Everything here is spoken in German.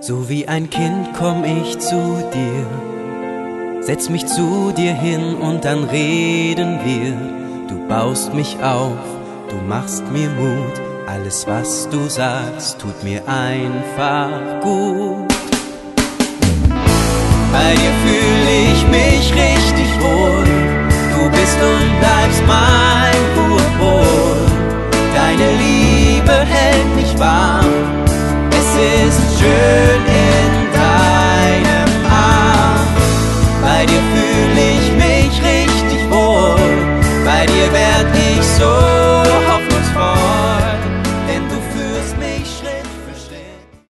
So wie ein Kind komm ich zu dir, setz mich zu dir hin und dann reden wir. Du baust mich auf, du machst mir Mut, alles was du sagst, tut mir einfach gut. Bei dir fühl ich mich richtig wohl,